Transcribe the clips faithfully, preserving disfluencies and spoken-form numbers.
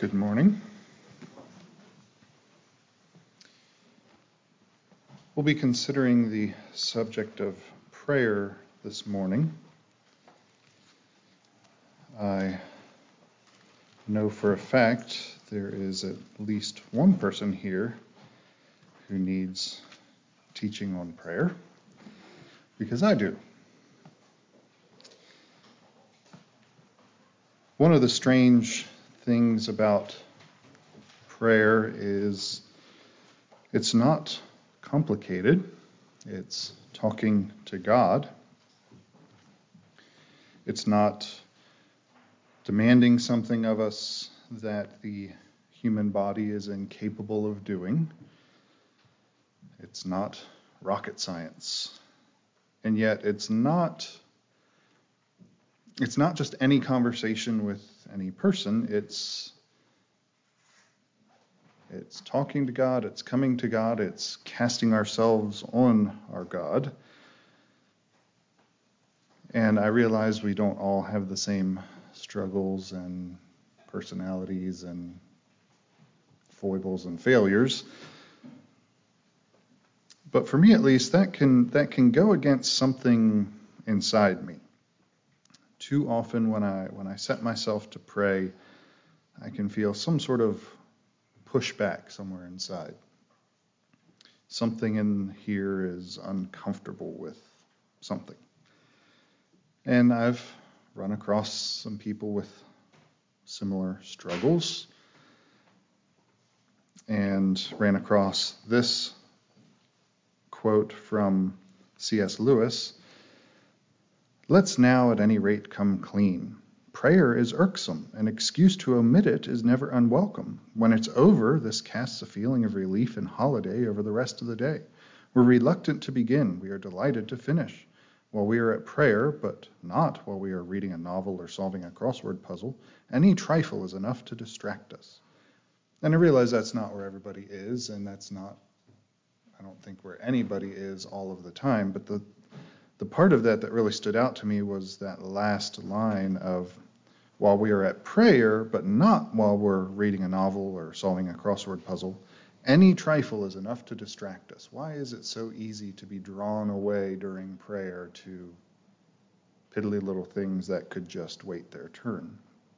Good morning. We'll be considering the subject of prayer this morning. I know for a fact there is at least one person here who needs teaching on prayer, because I do. One of the strange things about prayer is it's not complicated. It's talking to God. It's not demanding something of us that the human body is incapable of doing. It's not rocket science. And yet it's not it's not just any conversation with any person. It's It's talking to God, it's coming to God, it's casting ourselves on our God. And I realize we don't all have the same struggles and personalities and foibles and failures. But for me at least, that can that can go against something inside me. Too often when I when I set myself to pray, I can feel some sort of pushback somewhere inside. Something in here is uncomfortable with something. And I've run across some people with similar struggles and ran across this quote from C S Lewis: "Let's now at any rate come clean. Prayer is irksome. An excuse to omit it is never unwelcome. When it's over, this casts a feeling of relief and holiday over the rest of the day. We're reluctant to begin. We are delighted to finish. While we are at prayer, but not while we are reading a novel or solving a crossword puzzle, any trifle is enough to distract us." And I realize that's not where everybody is, and that's not, I don't think, where anybody is all of the time. But the The part of that that really stood out to me was that last line of, while we are at prayer, but not while we're reading a novel or solving a crossword puzzle, any trifle is enough to distract us. Why is it so easy to be drawn away during prayer to piddly little things that could just wait their turn?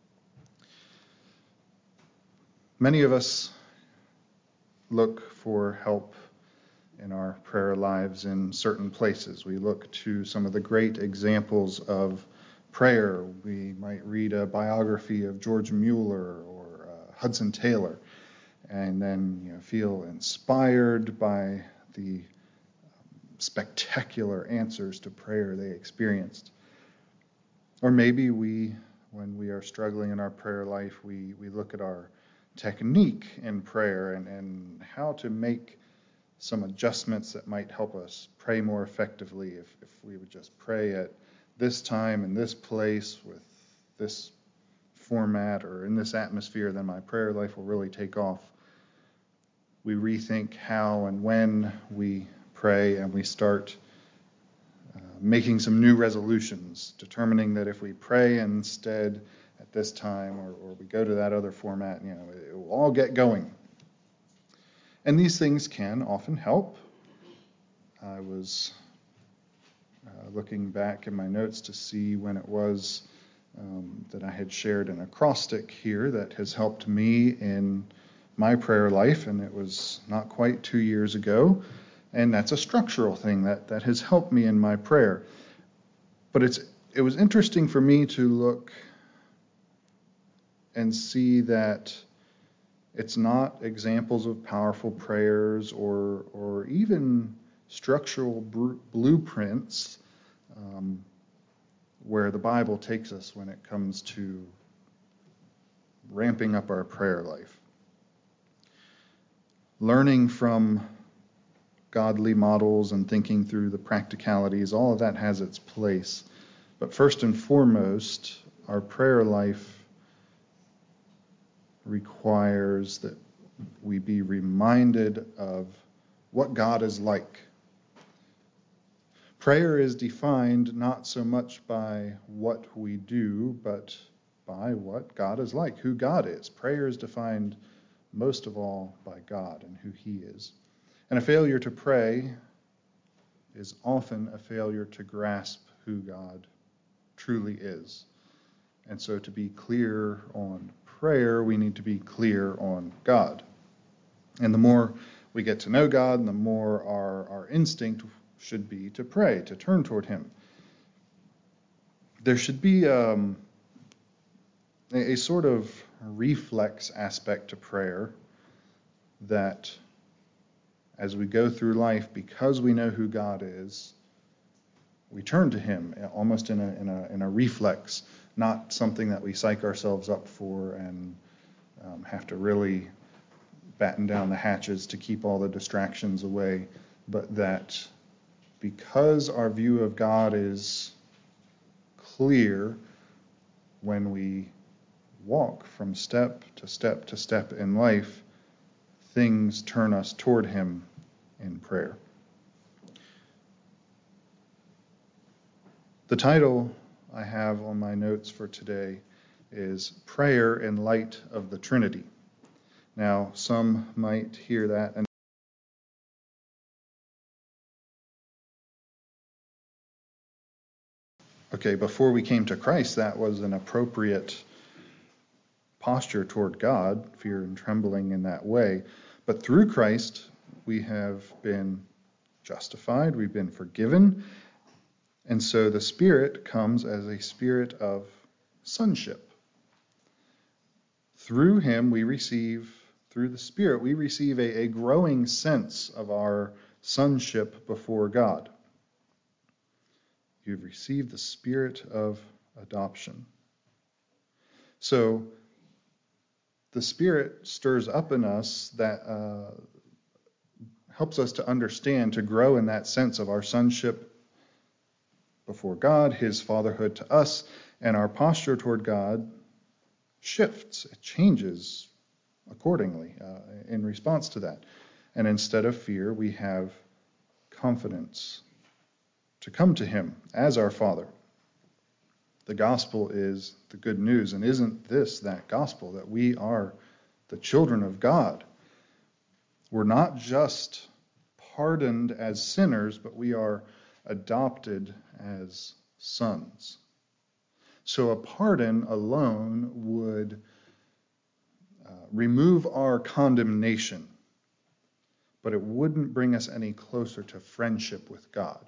Many of us look for help in our prayer lives in certain places. We look to some of the great examples of prayer. We might read a biography of George Mueller or uh, Hudson Taylor, and then you know, feel inspired by the spectacular answers to prayer they experienced. Or maybe we, when we are struggling in our prayer life, we, we look at our technique in prayer and, and how to make some adjustments that might help us pray more effectively. If, if we would just pray at this time in this place with this format or in this atmosphere, then my prayer life will really take off. We rethink how and when we pray, and we start uh, making some new resolutions, determining that if we pray instead at this time, or, or we go to that other format, you know, it will all get going. And these things can often help. I was uh, looking back in my notes to see when it was um, that I had shared an acrostic here that has helped me in my prayer life, and it was not quite two years ago. And that's a structural thing that, that has helped me in my prayer. But it's it was interesting for me to look and see that it's not examples of powerful prayers or or even structural br- blueprints um, where the Bible takes us when it comes to ramping up our prayer life. Learning from godly models and thinking through the practicalities, all of that has its place. But first and foremost, our prayer life requires that we be reminded of what God is like. Prayer is defined not so much by what we do, but by what God is like, who God is. Prayer is defined most of all by God and who he is. And a failure to pray is often a failure to grasp who God truly is. And so to be clear on prayer, we need to be clear on God. And the more we get to know God, the more our, our instinct should be to pray, to turn toward him. There should be um, a, a sort of reflex aspect to prayer that as we go through life, because we know who God is, we turn to him almost in a, in a, in a reflex, not something that we psych ourselves up for and um, have to really batten down the hatches to keep all the distractions away, but that because our view of God is clear, when we walk from step to step to step in life, things turn us toward him in prayer. The title I have on my notes for today is Prayer in Light of the Trinity. Now, some might hear that and okay, before we came to Christ, that was an appropriate posture toward God, fear and trembling in that way. But through Christ, we have been justified, we've been forgiven, and so the Spirit comes as a spirit of sonship. Through him, we receive, through the Spirit, we receive a, a growing sense of our sonship before God. You've received the spirit of adoption. So the Spirit stirs up in us that uh, helps us to understand, to grow in that sense of our sonship before God, his fatherhood to us, and our posture toward God shifts. It changes accordingly uh, in response to that. And instead of fear, we have confidence to come to him as our Father. The gospel is the good news, and isn't this that gospel, that we are the children of God? We're not just pardoned as sinners, but we are adopted as sons. So a pardon alone would uh, remove our condemnation, but it wouldn't bring us any closer to friendship with God.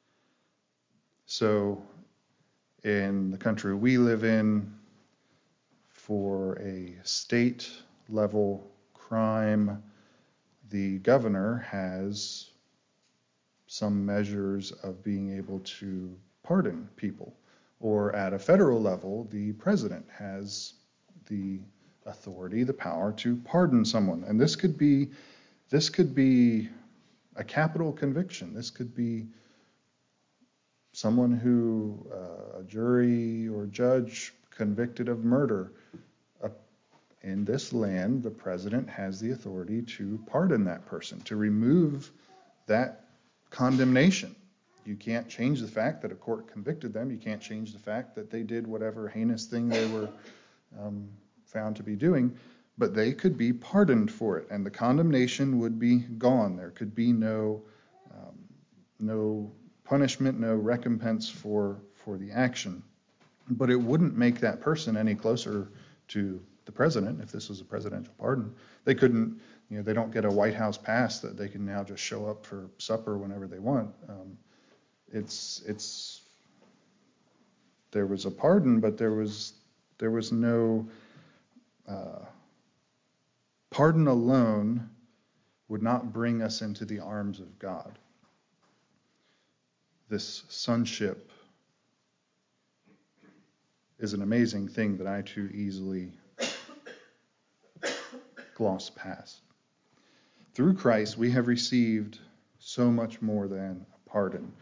So in the country we live in, for a state level crime, the governor has some measures of being able to pardon people. Or at a federal level, the president has the authority, the power to pardon someone. And this could be this could be a capital conviction. This could be someone who uh, a jury or judge convicted of murder. Uh, in this land, the president has the authority to pardon that person, to remove that condemnation. You can't change the fact that a court convicted them. You can't change the fact that they did whatever heinous thing they were um, found to be doing, but they could be pardoned for it, and the condemnation would be gone. There could be no um, no punishment, no recompense for for the action. But it wouldn't make that person any closer to the president if this was a presidential pardon. They couldn't, you know, they don't get a White House pass that they can now just show up for supper whenever they want. Um, it's it's there was a pardon, but there was there was no uh, pardon alone would not bring us into the arms of God. This sonship is an amazing thing that I too easily gloss past. Through Christ, we have received so much more than a pardon.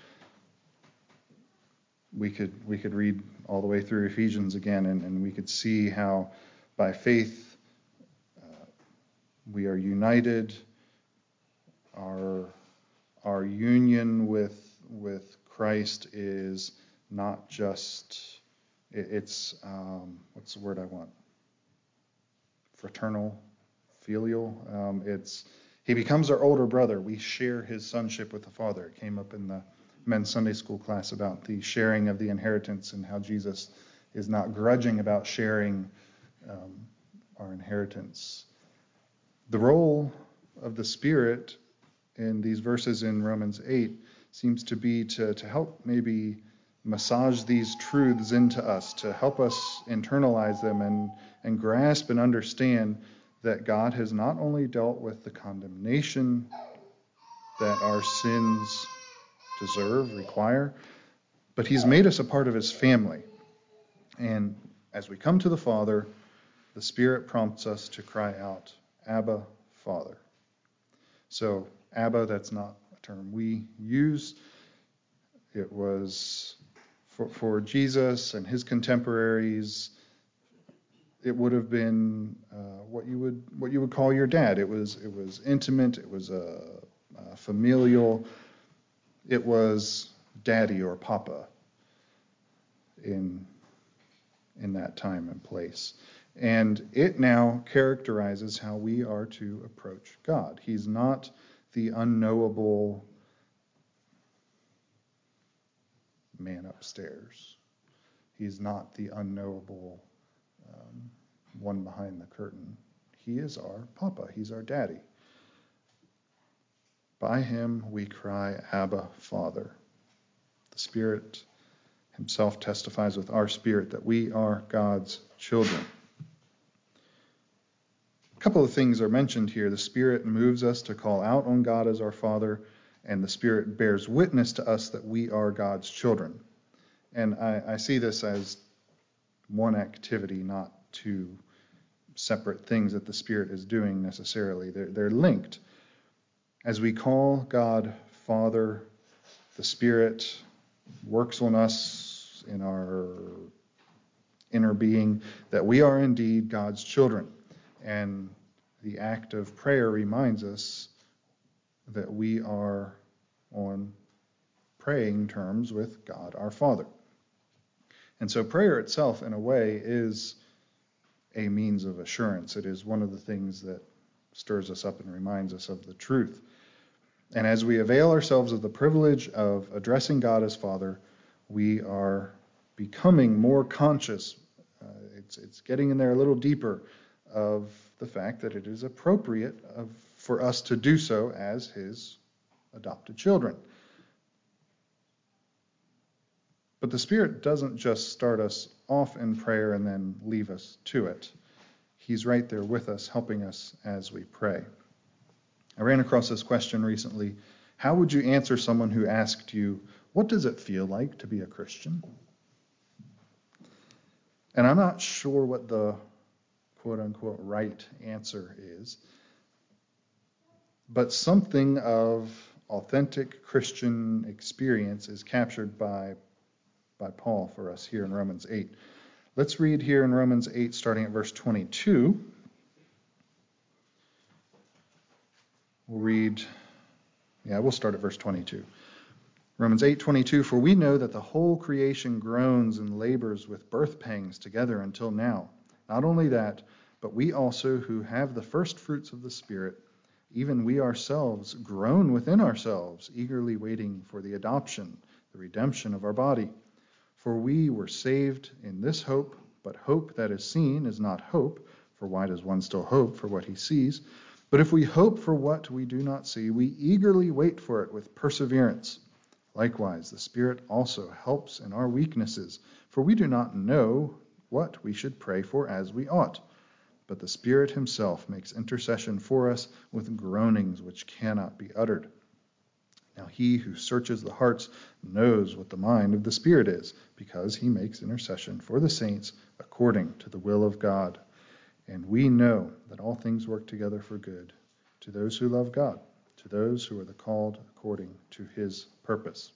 We could we could read all the way through Ephesians again, and, and we could see how by faith uh, we are united. Our our union with with Christ is not just It, it's, um, what's the word I want? Fraternal, filial. Um, it's he becomes our older brother. We share his sonship with the Father. It came up in the men's Sunday school class about the sharing of the inheritance and how Jesus is not grudging about sharing um, our inheritance. The role of the Spirit in these verses in Romans eight seems to be to, to help maybe massage these truths into us, to help us internalize them and, and grasp and understand that God has not only dealt with the condemnation that our sins deserve, require, but he's made us a part of his family. And as we come to the Father, the Spirit prompts us to cry out, Abba, Father. So, Abba, that's not a term we use. It was for, for Jesus and his contemporaries. It would have been uh, what you would what you would call your dad. It was it was intimate. It was a, a familial. It was daddy or papa in in that time and place. And it now characterizes how we are to approach God. He's not the unknowable man upstairs. He's not the unknowable um, one behind the curtain. He is our papa. He's our daddy. By him we cry, Abba, Father. The Spirit himself testifies with our spirit that we are God's children. A couple of things are mentioned here. The Spirit moves us to call out on God as our Father, and the Spirit bears witness to us that we are God's children. And I, I see this as one activity, not two separate things that the Spirit is doing necessarily. They're, they're linked. As we call God Father, the Spirit works on us in our inner being that we are indeed God's children. And the act of prayer reminds us that we are on praying terms with God our Father. And so prayer itself, in a way, is a means of assurance. It is one of the things that stirs us up and reminds us of the truth. And as we avail ourselves of the privilege of addressing God as Father, we are becoming more conscious. Uh, it's, it's getting in there a little deeper of the fact that it is appropriate of, for us to do so as his adopted children. But the Spirit doesn't just start us off in prayer and then leave us to it. He's right there with us, helping us as we pray. I ran across this question recently. How would you answer someone who asked you, what does it feel like to be a Christian? And I'm not sure what the quote-unquote right answer is, but something of authentic Christian experience is captured by, by Paul for us here in Romans eight. Let's read here in Romans eight, starting at verse twenty-two. We'll read, yeah, we'll start at verse twenty-two. Romans eight twenty-two, for we know that the whole creation groans and labors with birth pangs together until now. Not only that, but we also who have the first fruits of the Spirit, even we ourselves groan within ourselves, eagerly waiting for the adoption, the redemption of our body. For we were saved in this hope, but hope that is seen is not hope, for why does one still hope for what he sees? But if we hope for what we do not see, we eagerly wait for it with perseverance. Likewise, the Spirit also helps in our weaknesses, for we do not know what we should pray for as we ought. But the Spirit himself makes intercession for us with groanings which cannot be uttered. Now he who searches the hearts knows what the mind of the Spirit is, because he makes intercession for the saints according to the will of God. And we know that all things work together for good to those who love God, to those who are the called according to his purpose.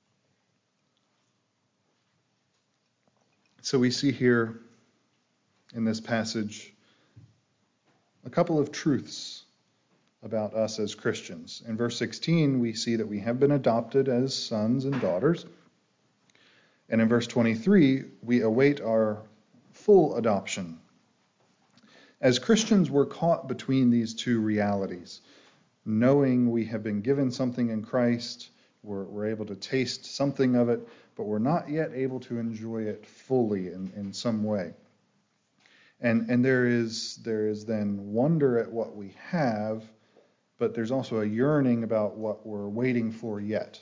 So we see here in this passage a couple of truths about us as Christians. In verse sixteen, we see that we have been adopted as sons and daughters. And in verse twenty-three, we await our full adoption. As Christians, we're caught between these two realities. Knowing we have been given something in Christ, we're, we're able to taste something of it, but we're not yet able to enjoy it fully in, in some way. And, and there is, there is then wonder at what we have, but there's also a yearning about what we're waiting for yet.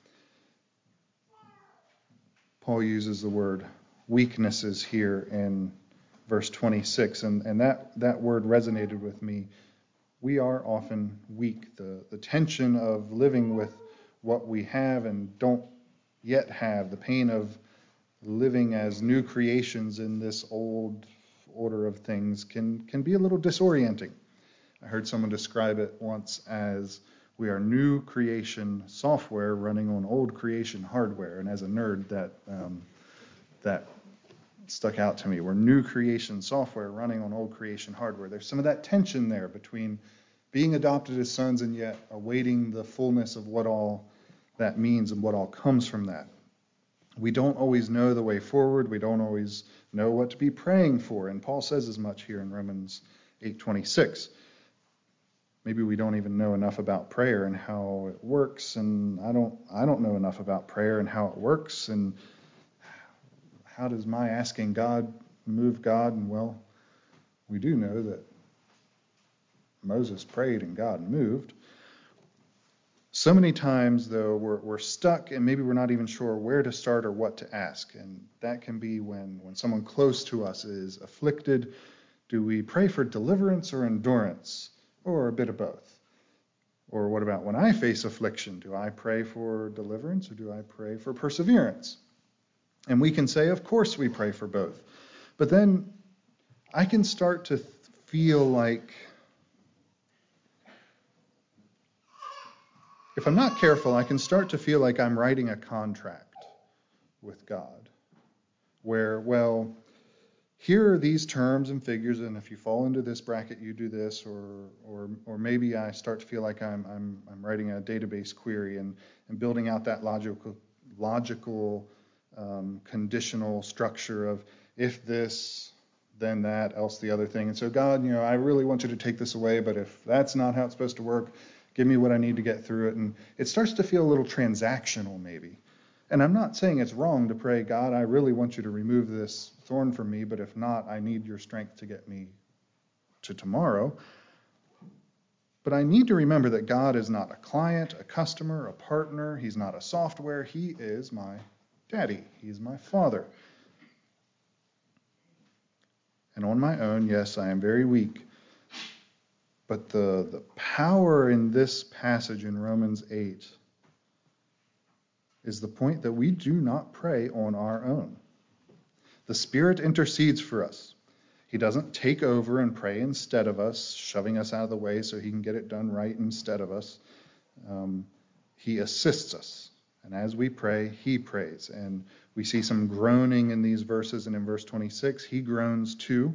Paul uses the word weaknesses here in verse twenty-six, and, and that, that word resonated with me. We are often weak. The, the tension of living with what we have and don't yet have, the pain of living as new creations in this old order of things can, can be a little disorienting. I heard someone describe it once as we are new creation software running on old creation hardware, and as a nerd, that um, that stuck out to me. We're new creation software running on old creation hardware. There's some of that tension there between being adopted as sons and yet awaiting the fullness of what all that means and what all comes from that. We don't always know the way forward. We don't always know what to be praying for, and Paul says as much here in Romans eight twenty-six. Maybe we don't even know enough about prayer and how it works, and I don't I don't know enough about prayer and how it works, and how does my asking God move God? And well, we do know that Moses prayed and God moved. So many times, though, we're, we're stuck and maybe we're not even sure where to start or what to ask, and that can be when, when someone close to us is afflicted. Do we pray for deliverance or endurance? Or a bit of both? Or what about when I face affliction? Do I pray for deliverance or do I pray for perseverance? And we can say, of course, we pray for both. But then I can start to feel like, if I'm not careful, I can start to feel like I'm writing a contract with God, where, well, here are these terms and figures, and if you fall into this bracket, you do this, or or or maybe I start to feel like I'm I'm I'm writing a database query and, and building out that logical logical um, conditional structure of if this, then that, else the other thing. And so God, you know, I really want you to take this away, but if that's not how it's supposed to work, give me what I need to get through it. And it starts to feel a little transactional, maybe. And I'm not saying it's wrong to pray, God, I really want you to remove this thorn from me, but if not, I need your strength to get me to tomorrow. But I need to remember that God is not a client, a customer, a partner. He's not a software. He is my daddy. He's my father. And on my own, yes, I am very weak. But the, the power in this passage in Romans eight is the point that we do not pray on our own. The Spirit intercedes for us. He doesn't take over and pray instead of us, shoving us out of the way so he can get it done right instead of us. Um, he assists us. And as we pray, he prays. And we see some groaning in these verses. And in verse twenty-six, he groans too.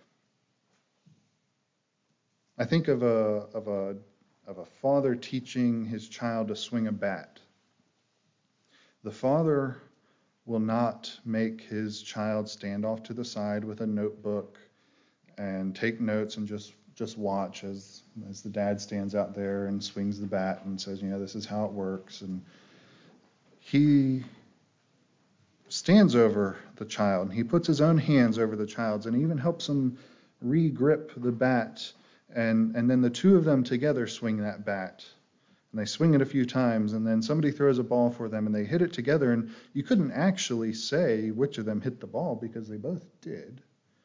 I think of a, of a, of a father teaching his child to swing a bat. The father will not make his child stand off to the side with a notebook and take notes and just, just watch as, as the dad stands out there and swings the bat and says, you know, this is how it works. And he stands over the child, and he puts his own hands over the child's, and he even helps him re-grip the bat, and, and then the two of them together swing that bat. And they swing it a few times, and then somebody throws a ball for them, and they hit it together, and you couldn't actually say which of them hit the ball because they both did.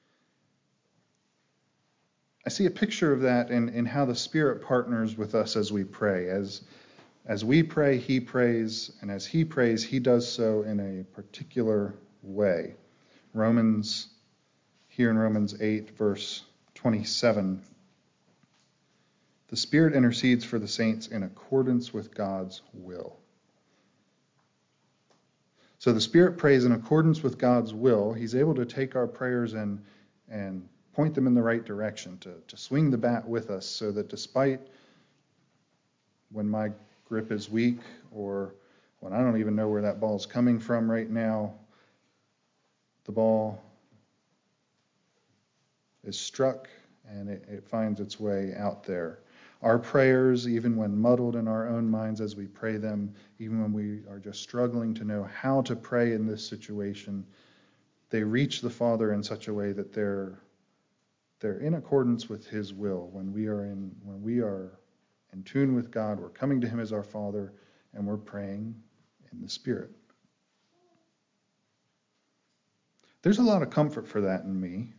I see a picture of that in, in how the Spirit partners with us as we pray. As, as we pray, he prays, and as he prays, he does so in a particular way. Romans, here in Romans eight, verse twenty-seven, the Spirit intercedes for the saints in accordance with God's will. So the Spirit prays in accordance with God's will. He's able to take our prayers and, and point them in the right direction, to, to swing the bat with us so that despite when my grip is weak or when I don't even know where that ball is coming from right now, the ball is struck and it, it finds its way out there. Our prayers, even when muddled in our own minds as we pray them, even when we are just struggling to know how to pray in this situation, they reach the Father in such a way that they're they're in accordance with His will. When we are in when we are in tune with God, we're coming to Him as our Father, and we're praying in the Spirit. There's a lot of comfort for that in me,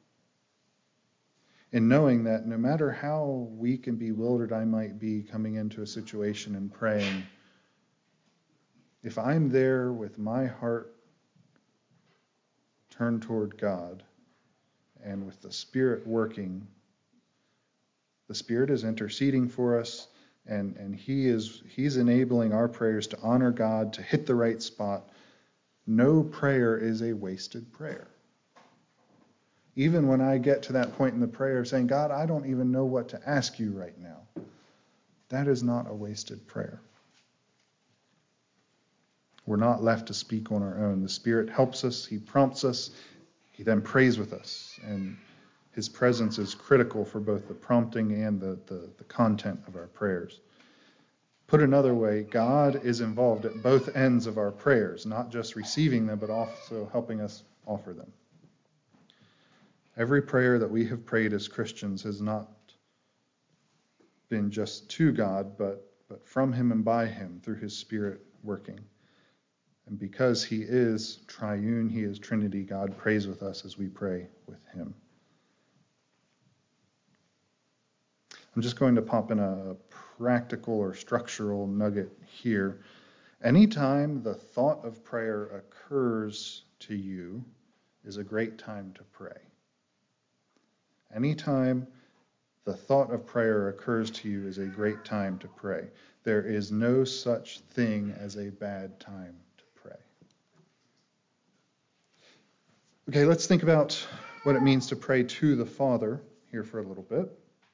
in knowing that no matter how weak and bewildered I might be coming into a situation and praying, if I'm there with my heart turned toward God and with the Spirit working, the Spirit is interceding for us, and, and He is He's enabling our prayers to honor God, to hit the right spot. No prayer is a wasted prayer. Even when I get to that point in the prayer saying, God, I don't even know what to ask you right now, that is not a wasted prayer. We're not left to speak on our own. The Spirit helps us. He prompts us. He then prays with us. And His presence is critical for both the prompting and the, the, the content of our prayers. Put another way, God is involved at both ends of our prayers, not just receiving them, but also helping us offer them. Every prayer that we have prayed as Christians has not been just to God, but, but from Him and by Him through His Spirit working. And because He is triune, He is Trinity, God prays with us as we pray with Him. I'm just going to pop in a practical or structural nugget here. Anytime the thought of prayer occurs to you is a great time to pray. Anytime the thought of prayer occurs to you is a great time to pray. There is no such thing as a bad time to pray. Okay, let's think about what it means to pray to the Father here for a little bit.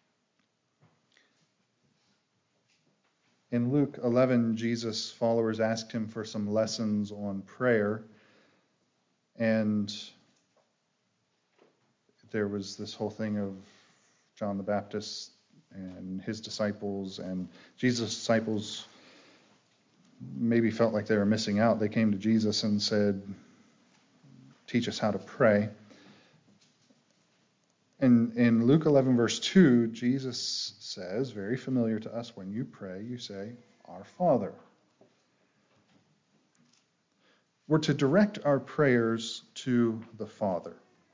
In Luke eleven, Jesus' followers asked Him for some lessons on prayer, and there was this whole thing of John the Baptist and his disciples, and Jesus' disciples maybe felt like they were missing out. They came to Jesus and said, teach us how to pray. And in Luke eleven, verse two, Jesus says, very familiar to us, when you pray, you say, Our Father. We're to direct our prayers to the Father.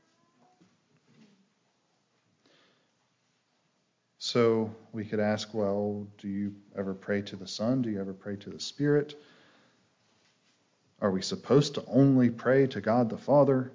So we could ask, well, do you ever pray to the Son? Do you ever pray to the Spirit? Are we supposed to only pray to God the Father?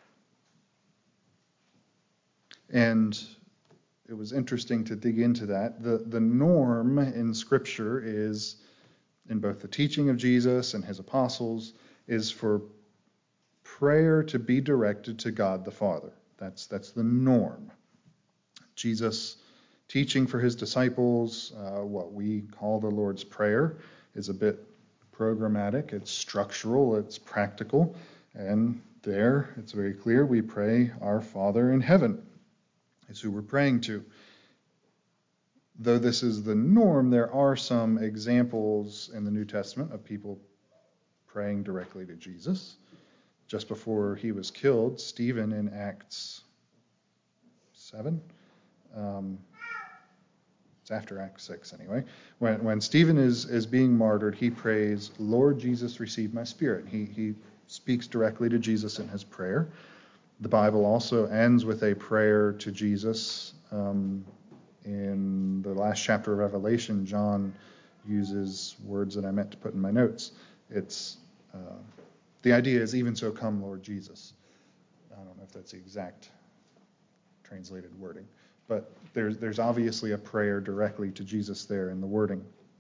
And it was interesting to dig into that. The, the norm in Scripture is, in both the teaching of Jesus and His apostles, is for prayer to be directed to God the Father. That's, that's the norm. Jesus' teaching for His disciples, uh, what we call the Lord's Prayer, is a bit programmatic. It's structural. It's practical. And there, it's very clear, we pray, Our Father in heaven is who we're praying to. Though this is the norm, there are some examples in the New Testament of people praying directly to Jesus. Just before he was killed, Stephen in Acts seven, um, it's after Acts six anyway, when, when Stephen is, is being martyred, he prays, Lord Jesus, receive my spirit. He, he speaks directly to Jesus in his prayer. The Bible also ends with a prayer to Jesus. Um, in the last chapter of Revelation, John uses words that I meant to put in my notes. It's uh, the idea is, even so come, Lord Jesus. I don't know if that's the exact translated wording, but there's there's obviously a prayer directly to Jesus there in the wording.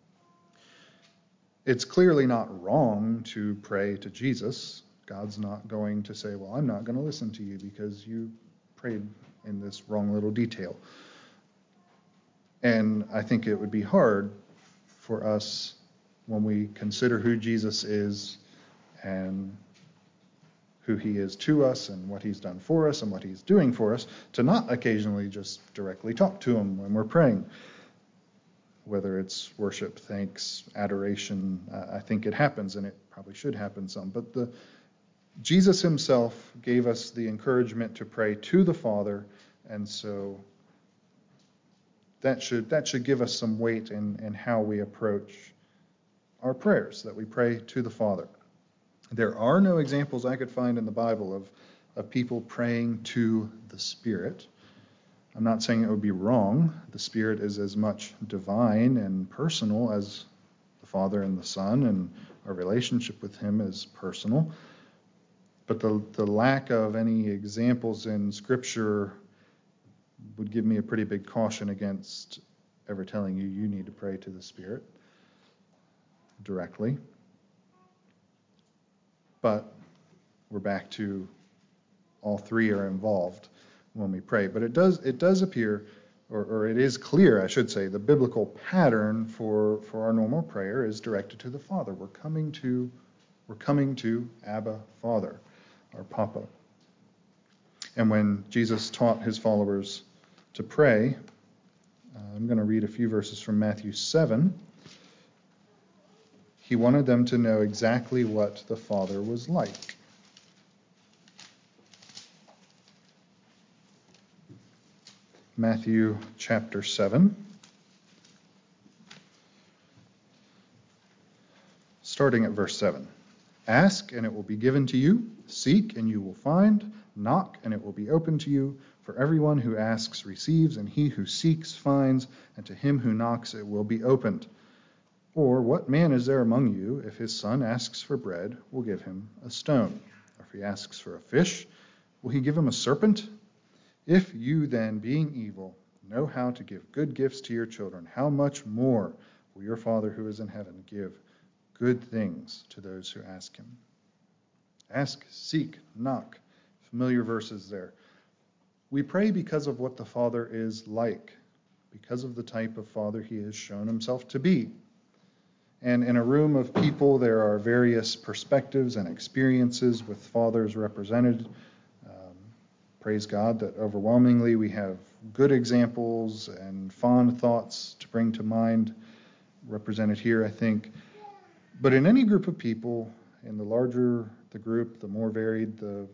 It's clearly not wrong to pray to Jesus. God's not going to say, well, I'm not going to listen to you because you prayed in this wrong little detail. And I think it would be hard for us when we consider who Jesus is and who he is to us and what he's done for us and what he's doing for us, to not occasionally just directly talk to him when we're praying. Whether it's worship, thanks, adoration, uh, I think it happens, and it probably should happen some. But the Jesus himself gave us the encouragement to pray to the Father, and so that should that should give us some weight in, in how we approach our prayers, that we pray to the Father. There are no examples I could find in the Bible of, of people praying to the Spirit. I'm not saying it would be wrong. The Spirit is as much divine and personal as the Father and the Son, and our relationship with him is personal. But the, the lack of any examples in Scripture would give me a pretty big caution against ever telling you you need to pray to the Spirit directly. But we're back to all three are involved when we pray. But it does it does appear, or, or it is clear, I should say, the biblical pattern for, for our normal prayer is directed to the Father. We're coming to we're coming to Abba, Father, our Papa. And when Jesus taught his followers to pray, uh, I'm going to read a few verses from Matthew seven. He wanted them to know exactly what the Father was like. Matthew chapter seven, starting at verse seven. Ask, and it will be given to you. Seek, and you will find. Knock, and it will be opened to you. For everyone who asks receives, and he who seeks finds, and to him who knocks it will be opened. Or what man is there among you, if his son asks for bread, will give him a stone? Or if he asks for a fish, will he give him a serpent? If you then, being evil, know how to give good gifts to your children, how much more will your Father who is in heaven give good things to those who ask him? Ask, seek, knock. Familiar verses there. We pray because of what the Father is like, because of the type of Father he has shown himself to be. And in a room of people, there are various perspectives and experiences with fathers represented. Um, praise God that overwhelmingly we have good examples and fond thoughts to bring to mind represented here, I think. But in any group of people, in the larger the group, the more varied the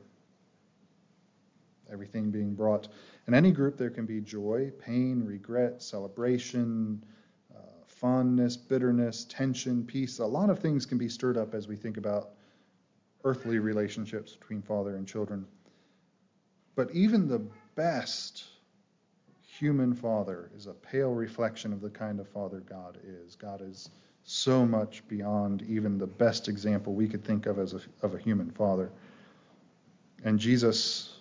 everything being brought. In any group, there can be joy, pain, regret, celebration, fondness, bitterness, tension, peace. A lot of things can be stirred up as we think about earthly relationships between father and children. But even the best human father is a pale reflection of the kind of father God is. God is so much beyond even the best example we could think of as a, of a human father. And Jesus,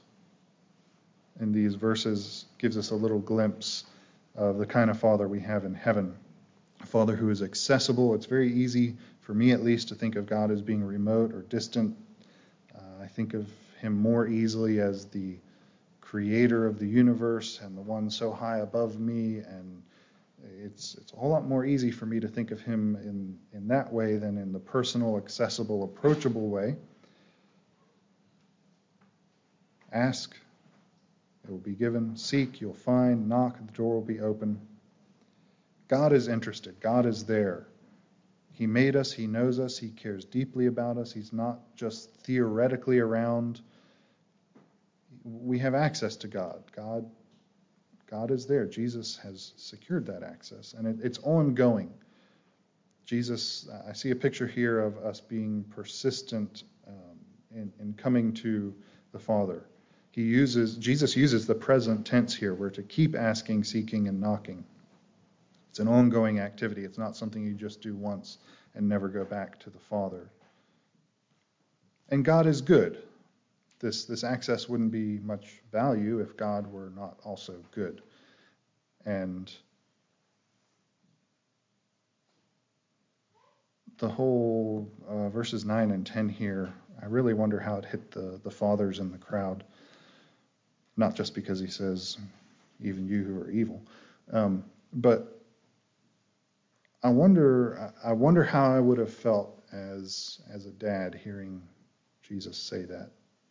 in these verses, gives us a little glimpse of the kind of father we have in heaven. A Father who is accessible. It's very easy, for me at least, to think of God as being remote or distant. Uh, I think of him more easily as the creator of the universe and the one so high above me, and it's it's a whole lot more easy for me to think of him in, in that way than in the personal, accessible, approachable way. Ask, it will be given. Seek, you'll find. Knock, the door will be open. God is interested. God is there. He made us. He knows us. He cares deeply about us. He's not just theoretically around. We have access to God. God, God is there. Jesus has secured that access, and it, it's ongoing. Jesus, I see a picture here of us being persistent um, in, in coming to the Father. He uses Jesus uses the present tense here. We're to keep asking, seeking, and knocking. It's an ongoing activity. It's not something you just do once and never go back to the Father. And God is good. This, this access wouldn't be much value if God were not also good. And the whole uh, verses nine and ten here, I really wonder how it hit the, the fathers in the crowd. Not just because he says, even you who are evil. Um, but I wonder I wonder how I would have felt as as a dad hearing Jesus say that.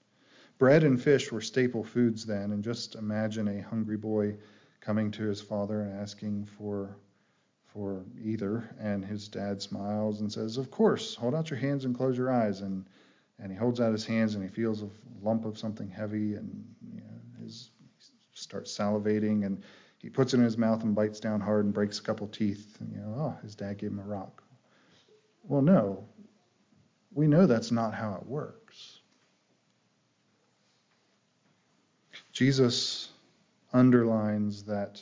Bread and fish were staple foods then, and just imagine a hungry boy coming to his father and asking for for either, and his dad smiles and says, "Of course, hold out your hands and close your eyes." And and he holds out his hands and he feels a lump of something heavy, and you know, his he starts salivating, and he puts it in his mouth and bites down hard and breaks a couple teeth. And, you know, oh, his dad gave him a rock. Well, no, we know that's not how it works. Jesus underlines that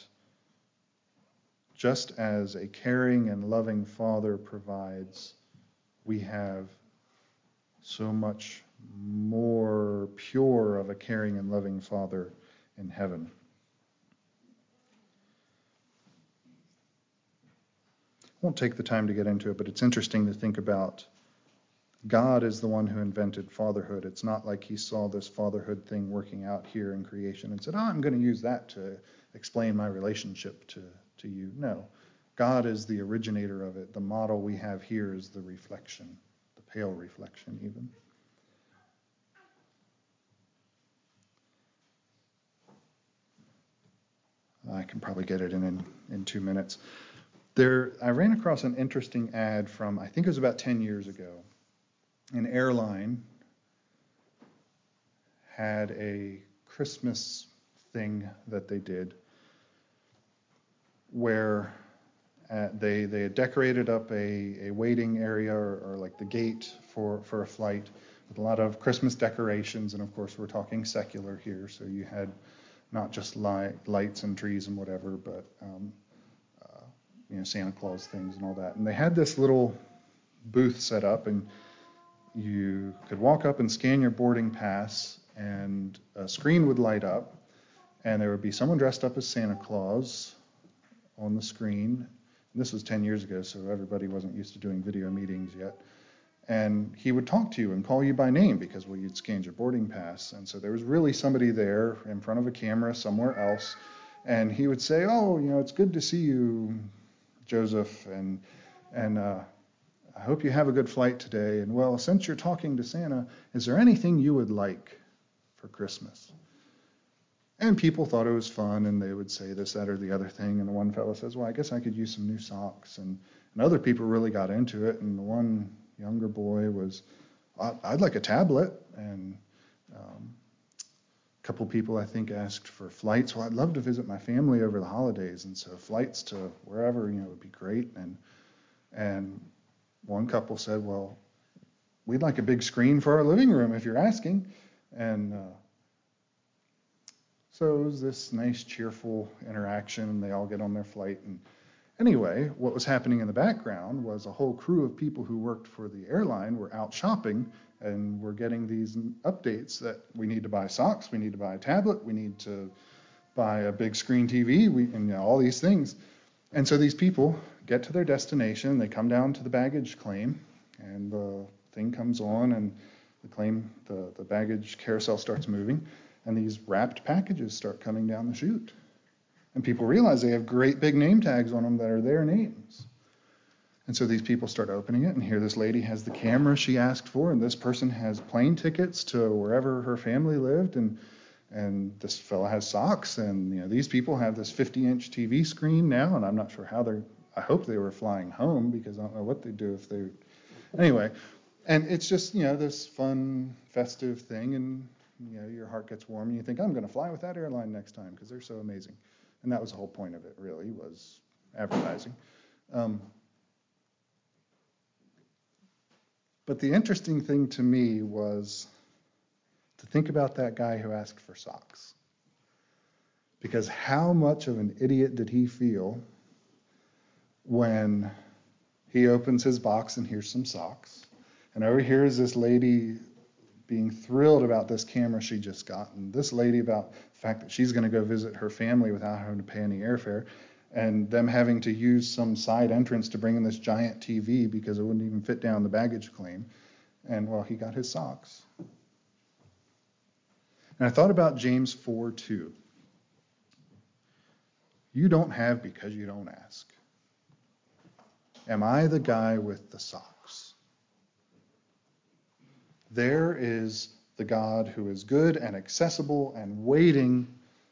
just as a caring and loving Father provides, we have so much more pure of a caring and loving Father in heaven. I won't take the time to get into it, but it's interesting to think about God is the one who invented fatherhood. It's not like he saw this fatherhood thing working out here in creation and said, oh, I'm going to use that to explain my relationship to, to you. No, God is the originator of it. The model we have here is the reflection, the pale reflection even. I can probably get it in, in in two minutes. There, I ran across an interesting ad from, I think it was about ten years ago. An airline had a Christmas thing that they did where uh, they they had decorated up a, a waiting area or, or like the gate for, for a flight with a lot of Christmas decorations, and of course we're talking secular here, so you had not just light, lights and trees and whatever, but um, uh, you know, Santa Claus things and all that. And they had this little booth set up, and you could walk up and scan your boarding pass, and a screen would light up, and there would be someone dressed up as Santa Claus on the screen. And this was ten years ago, so everybody wasn't used to doing video meetings yet. And he would talk to you and call you by name because, well, you'd scanned your boarding pass. And so there was really somebody there in front of a camera somewhere else. And he would say, oh, you know, it's good to see you, Joseph. And and uh, I hope you have a good flight today. And, well, since you're talking to Santa, is there anything you would like for Christmas? And people thought it was fun, and they would say this, that, or the other thing. And the one fellow says, well, I guess I could use some new socks. And, and other people really got into it. And the one younger boy was, I'd like a tablet. And um, a couple people, I think, asked for flights. Well, I'd love to visit my family over the holidays. And so flights to wherever, you know, would be great. And and one couple said, well, we'd like a big screen for our living room if you're asking. And uh, so it was this nice, cheerful interaction, and they all get on their flight. And anyway, what was happening in the background was a whole crew of people who worked for the airline were out shopping, and were getting these updates that we need to buy socks, we need to buy a tablet, we need to buy a big screen T V, we, and you know, all these things. And so these people get to their destination, they come down to the baggage claim, and the thing comes on, and the claim, the, the baggage carousel starts moving, and these wrapped packages start coming down the chute. And people realize they have great big name tags on them that are their names. And so these people start opening it, and here this lady has the camera she asked for, and this person has plane tickets to wherever her family lived, and and this fella has socks, and you know, these people have this fifty-inch T V screen now, and I'm not sure how they're, I hope they were flying home, because I don't know what they'd do if they, anyway. And it's just, you know, this fun, festive thing, and you know, your heart gets warm, and you think, I'm going to fly with that airline next time, because they're so amazing. And that was the whole point of it, really, was advertising. Um, but the interesting thing to me was to think about that guy who asked for socks. Because how much of an idiot did he feel when he opens his box and here's some socks, and over here is this lady being thrilled about this camera she just got, and this lady about the fact that she's going to go visit her family without having to pay any airfare, and them having to use some side entrance to bring in this giant T V because it wouldn't even fit down the baggage claim. And well, he got his socks. And I thought about James four two. You don't have because you don't ask. Am I the guy with the socks? There is the God who is good and accessible and waiting.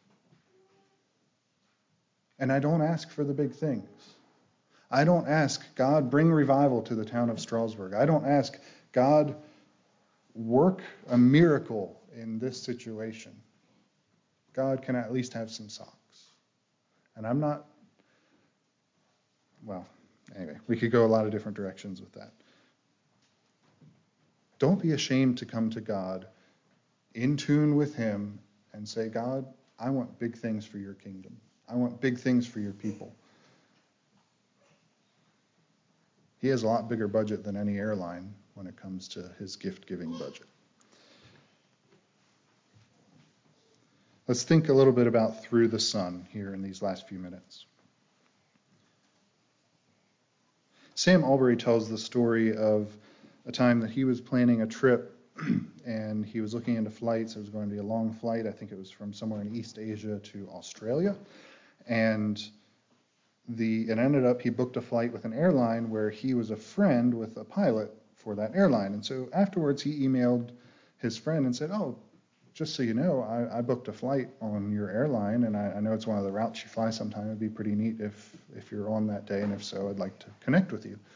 And I don't ask for the big things. I don't ask, God, bring revival to the town of Strasbourg. I don't ask, God, work a miracle in this situation. God, can I at least have some socks? And I'm not, well, anyway, we could go a lot of different directions with that. Don't be ashamed to come to God in tune with him and say, God, I want big things for your kingdom. I want big things for your people. He has a lot bigger budget than any airline when it comes to his gift-giving budget. Let's think a little bit about through the sun here in these last few minutes. Sam Albury tells the story of a time that he was planning a trip and he was looking into flights. It was going to be a long flight. I think it was from somewhere in East Asia to Australia. And the it ended up he booked a flight with an airline where he was a friend with a pilot for that airline. And so afterwards he emailed his friend and said, oh, just so you know, I, I booked a flight on your airline, and I, I know it's one of the routes you fly sometime. It'd be pretty neat if if you're on that day, and if so, I'd like to connect with you.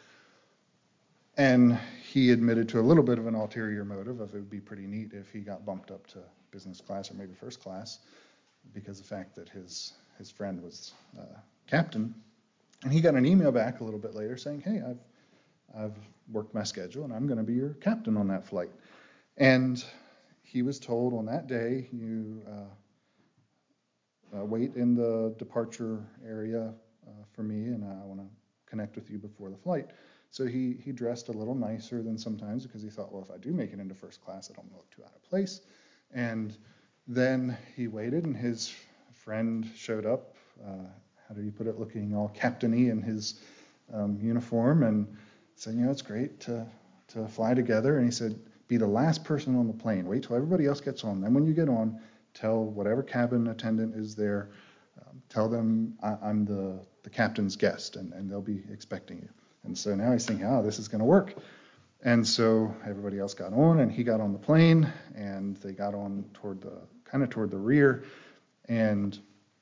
And he admitted to a little bit of an ulterior motive of it would be pretty neat if he got bumped up to business class or maybe first class, because of the fact that his his friend was uh, captain. And he got an email back a little bit later saying, hey, I've I've worked my schedule and I'm going to be your captain on that flight. And he was told on that day, you uh, uh, wait in the departure area uh, for me, and I want to connect with you before the flight. So he he dressed a little nicer than sometimes, because he thought, well, if I do make it into first class, I don't look too out of place. And then he waited, and his friend showed up, uh, how did he put it, looking all captain-y in his um, uniform, and said, you know, it's great to, to fly together. And he said, be the last person on the plane. Wait till everybody else gets on. Then when you get on, tell whatever cabin attendant is there, um, tell them I, I'm the, the captain's guest, and, and they'll be expecting you. And so now he's thinking, oh, this is going to work. And so everybody else got on, and he got on the plane, and they got on toward the kind of toward the rear. And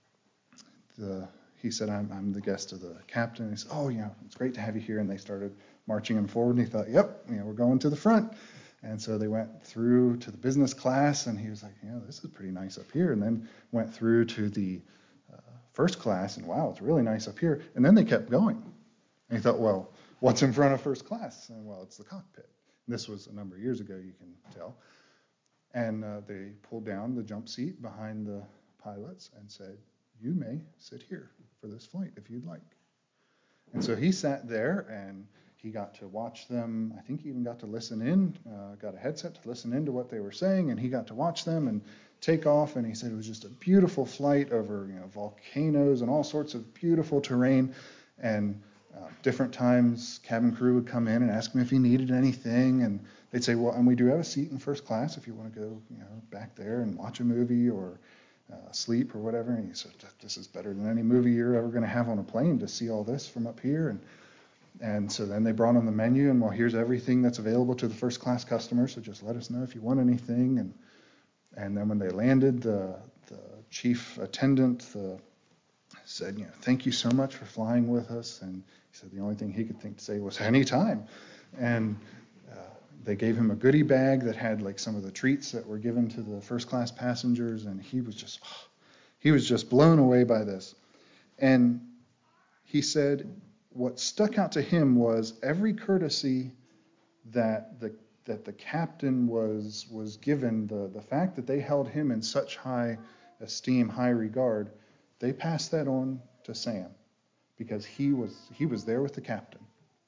the, he said, I'm, I'm the guest of the captain. And he said, oh, you know, it's great to have you here. And they started marching him forward, and he thought, yep, you know, we're going to the front. And so they went through to the business class, and he was like, you know, this is pretty nice up here. And then went through to the uh, first class, and wow, it's really nice up here. And then they kept going. And he thought, well, what's in front of first class? And well, it's the cockpit. And this was a number of years ago, you can tell. And uh, they pulled down the jump seat behind the pilots and said, you may sit here for this flight if you'd like. And so he sat there, and he got to watch them. I think he even got to listen in, uh, got a headset to listen into what they were saying, and he got to watch them and take off. And he said it was just a beautiful flight over, you know, volcanoes and all sorts of beautiful terrain. And uh, different times, cabin crew would come in and ask him if he needed anything, and they'd say, well, and we do have a seat in first class if you want to go, you know, back there and watch a movie or uh, sleep or whatever. And he said, this is better than any movie you're ever going to have on a plane, to see all this from up here. And And so then they brought on the menu, and well, here's everything that's available to the first class customers, so just let us know if you want anything. And and then when they landed, the the chief attendant the, said, you know, thank you so much for flying with us. And he said the only thing he could think to say was anytime. And uh, they gave him a goodie bag that had like some of the treats that were given to the first class passengers, and he was just oh, he was just blown away by this. And he said, what stuck out to him was every courtesy that the that the captain was was given, the, the fact that they held him in such high esteem, high regard, they passed that on to Sam, because he was he was there with the captain.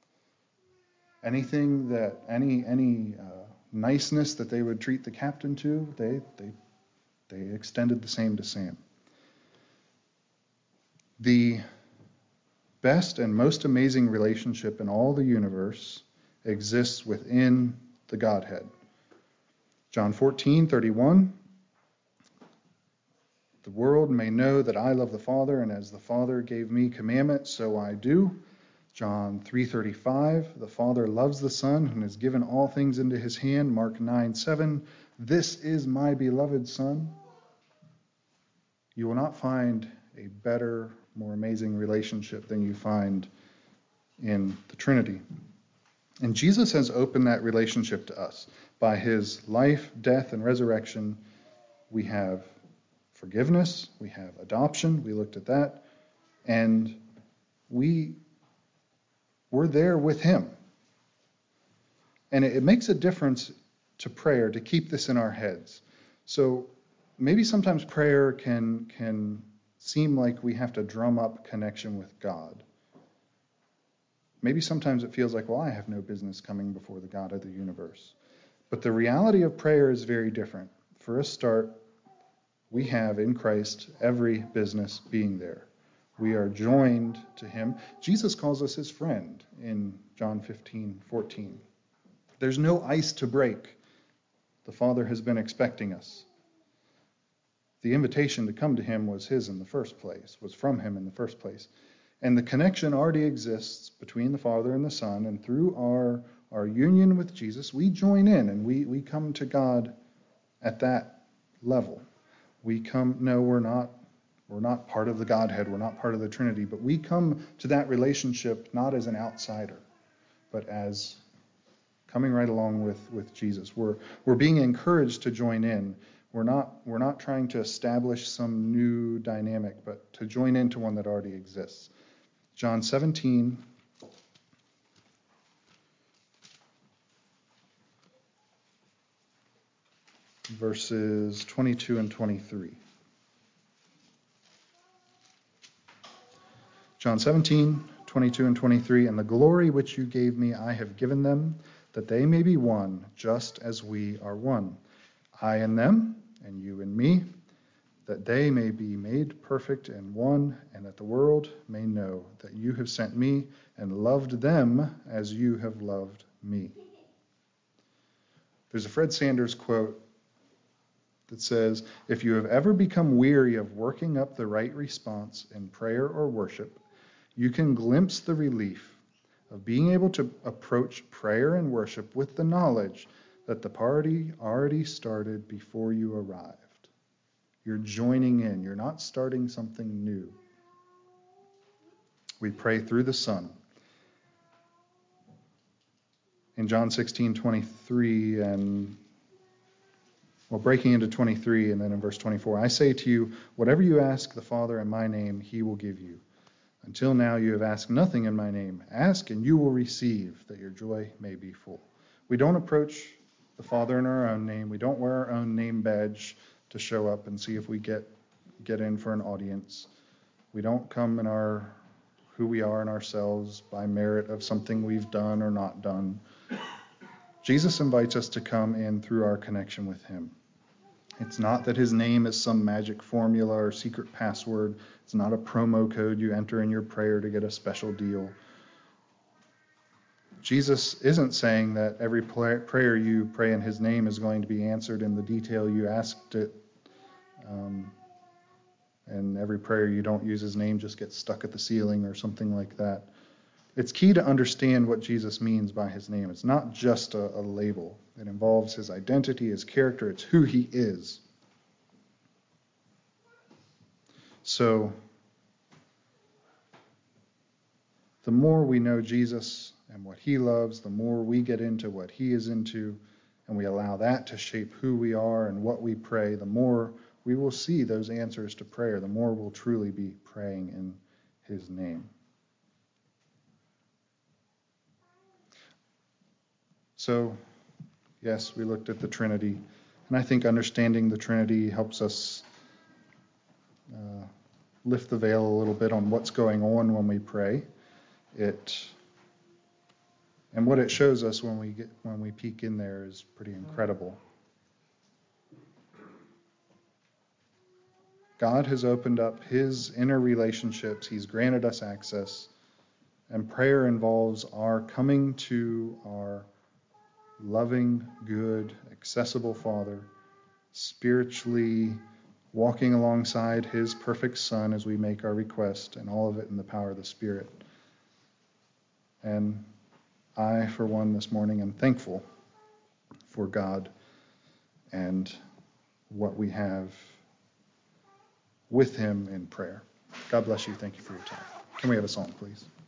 Anything that any any uh, niceness that they would treat the captain to, they they they extended the same to Sam. The best and most amazing relationship in all the universe exists within the Godhead. John fourteen thirty-one, the world may know that I love the Father, and as the Father gave me commandment, so I do. John three thirty-five, the Father loves the Son and has given all things into his hand. Mark nine seven, "This is my beloved Son," you will not find a better, more amazing relationship than you find in the Trinity. And Jesus has opened that relationship to us. By his life, death, and resurrection, we have forgiveness, we have adoption, we looked at that, and we, we're there with him. And it, it makes a difference to prayer to keep this in our heads. So maybe sometimes prayer can, can seem like we have to drum up connection with God. Maybe sometimes it feels like, well, I have no business coming before the God of the universe. But the reality of prayer is very different. For a start, we have in Christ every business being there. We are joined to him. Jesus calls us his friend in John fifteen fourteen. There's no ice to break. The Father has been expecting us. The invitation to come to him was his in the first place, was from him in the first place. And the connection already exists between the Father and the Son, and through our, our union with Jesus, we join in and we, we come to God at that level. We come, no, we're not, we're not part of the Godhead, we're not part of the Trinity, but we come to that relationship not as an outsider, but as coming right along with, with Jesus. We're, we're being encouraged to join in. We're not, we're not trying to establish some new dynamic, but to join into one that already exists. John seventeen, verses twenty-two and twenty-three. John seventeen, twenty-two and twenty-three, "And the glory which you gave me I have given them, that they may be one, just as we are one. I in them, and you in me, that they may be made perfect in one, and that the world may know that you have sent me and loved them as you have loved me." There's a Fred Sanders quote that says, "If you have ever become weary of working up the right response in prayer or worship, you can glimpse the relief of being able to approach prayer and worship with the knowledge that the party already started before you arrived." You're joining in. You're not starting something new. We pray through the Son. In John sixteen twenty-three, and well, breaking into twenty-three, and then in verse twenty-four, "I say to you, whatever you ask the Father in my name, he will give you. Until now you have asked nothing in my name. Ask and you will receive, that your joy may be full." We don't approach the Father in our own name. We don't wear our own name badge to show up and see if we get get in for an audience. We don't come in our who we are in ourselves by merit of something we've done or not done. Jesus invites us to come in through our connection with him. It's not that his name is some magic formula or secret password. It's not a promo code you enter in your prayer to get a special deal. Jesus isn't saying that every prayer you pray in his name is going to be answered in the detail you asked it. Um, and every prayer you don't use his name just gets stuck at the ceiling or something like that. It's key to understand what Jesus means by his name. It's not just a, a label. It involves his identity, his character. It's who he is. So, the more we know Jesus and what he loves, the more we get into what he is into, and we allow that to shape who we are and what we pray, the more we will see those answers to prayer, the more we'll truly be praying in his name. So, yes, we looked at the Trinity, and I think understanding the Trinity helps us uh, lift the veil a little bit on what's going on when we pray. It and what it shows us when we get when we peek in there is pretty incredible. God has opened up his inner relationships. He's granted us access, and prayer involves our coming to our loving, good, accessible Father, spiritually walking alongside his perfect Son as we make our request, and all of it in the power of the Spirit. And I, for one, this morning am thankful for God and what we have with him in prayer. God bless you. Thank you for your time. Can we have a song, please?